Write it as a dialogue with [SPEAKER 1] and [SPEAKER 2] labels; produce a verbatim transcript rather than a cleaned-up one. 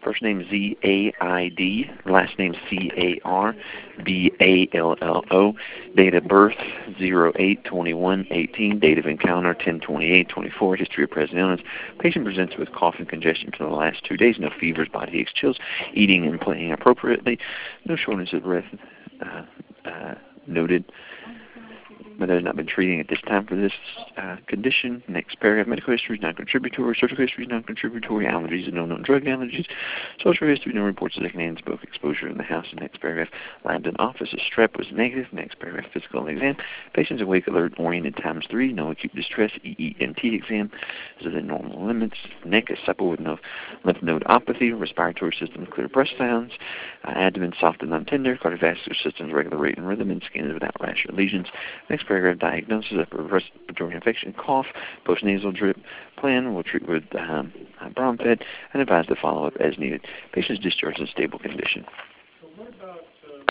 [SPEAKER 1] First name Z A I D, last name C A R B A L L O. Date of birth zero eight twenty-one eighteen. Date of encounter ten twenty-eight twenty-four. History of present illness. Patient presents with cough and congestion for the last two days. No fevers, body aches, chills. Eating and playing appropriately. No shortness of breath uh, uh, noted. But has not been treating at this time for this uh, condition. Next paragraph, medical history is non-contributory, surgical history is non-contributory, allergies and no known drug allergies, social history, no reports of second-hand smoke exposure in the house. And next paragraph, labs in office, a strep was negative. Next paragraph, physical exam, patient's awake, alert, oriented, times three, no acute distress, E E M T exam, is within normal limits. Neck is supple with no lymph nodeopathy, respiratory system clear breath sounds, uh, abdomen soft and non-tender, cardiovascular system regular rate and rhythm, and skin is without rash or lesions. Next paragraph, diagnosis of respiratory infection, cough, postnasal drip. Plan will treat with um, Bromped and advise to follow up as needed. Patient is discharged in stable condition.
[SPEAKER 2] So what about